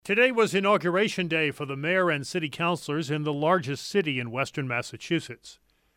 Today was Inauguration Day for the mayor and city councilors in the largest city in western Massachusetts.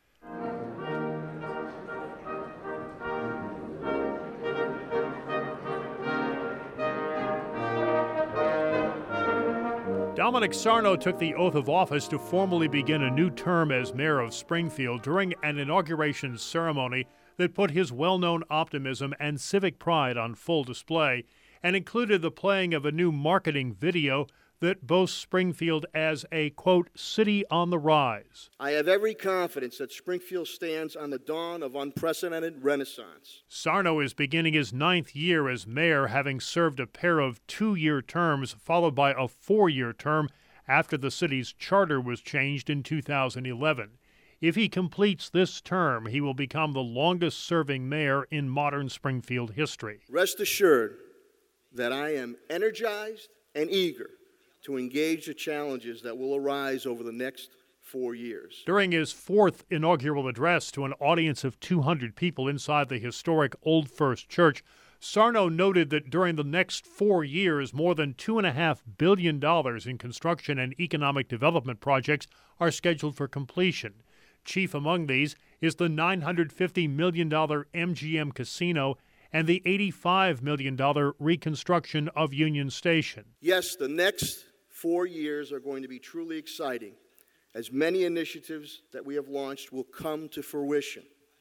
Dominic Sarno took the oath of office to formally begin a new term as mayor of Springfield during an inauguration ceremony that put his well-known optimism and civic pride on full display and included the playing of a new marketing video that boasts Springfield as a, quote, city on the rise. I have every confidence that Springfield stands on the dawn of unprecedented renaissance. Sarno is beginning his 9th year as mayor, having served a pair of 2-year terms followed by a 4-year term after the city's charter was changed in 2011. If he completes this term, he will become the longest-serving mayor in modern Springfield history. Rest assured that I am energized and eager to engage the challenges that will arise over the next 4 years. During his 4th inaugural address to an audience of 200 people inside the historic Old First Church, Sarno noted that during the next 4 years, more than $2.5 billion in construction and economic development projects are scheduled for completion. Chief among these is the $950 million MGM Casino and the $85 million reconstruction of Union Station. Yes, the next 4 years are going to be truly exciting, as many initiatives that we have launched will come to fruition.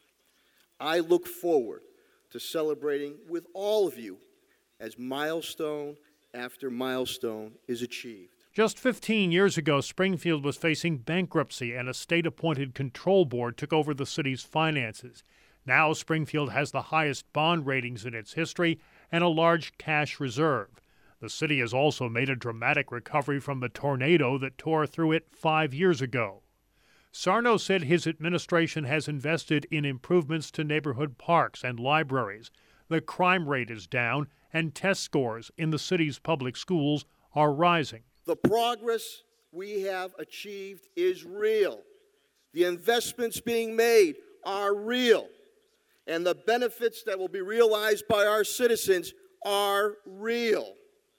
I look forward to celebrating with all of you as milestone after milestone is achieved. Just 15 years ago, Springfield was facing bankruptcy and a state-appointed control board took over the city's finances. Now Springfield has the highest bond ratings in its history and a large cash reserve. The city has also made a dramatic recovery from the tornado that tore through it 5 years ago. Sarno said his administration has invested in improvements to neighborhood parks and libraries. The crime rate is down, and test scores in the city's public schools are rising. The progress we have achieved is real. The investments being made are real. And the benefits that will be realized by our citizens are real.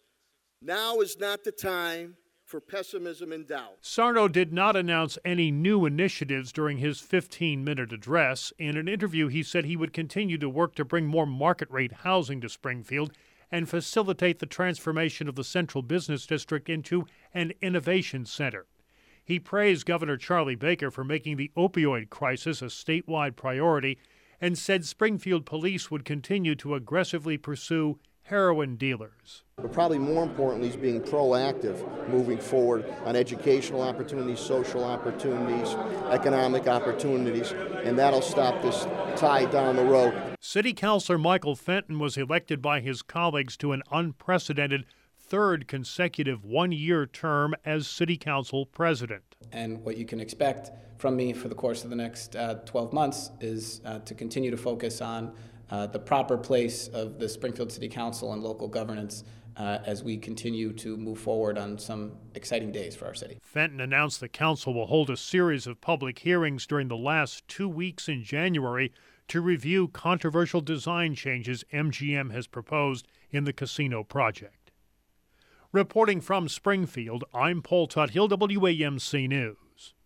Now is not the time for pessimism and doubt. Sarno did not announce any new initiatives during his 15-minute address. In an interview, he said he would continue to work to bring more market-rate housing to Springfield and facilitate the transformation of the Central Business District into an innovation center. He praised Governor Charlie Baker for making the opioid crisis a statewide priority and said Springfield police would continue to aggressively pursue heroin dealers. But probably more importantly is being proactive moving forward on educational opportunities, social opportunities, economic opportunities, and that'll stop this tide down the road. City Councilor Michael Fenton was elected by his colleagues to an unprecedented 3rd consecutive 1-year term as City Council President. And what you can expect from me for the course of the next 12 months is to continue to focus on the proper place of the Springfield City Council and local governance as we continue to move forward on some exciting days for our city. Fenton announced the council will hold a series of public hearings during the last 2 weeks in January to review controversial design changes MGM has proposed in the casino project. Reporting from Springfield, I'm Paul Tuthill, WAMC News.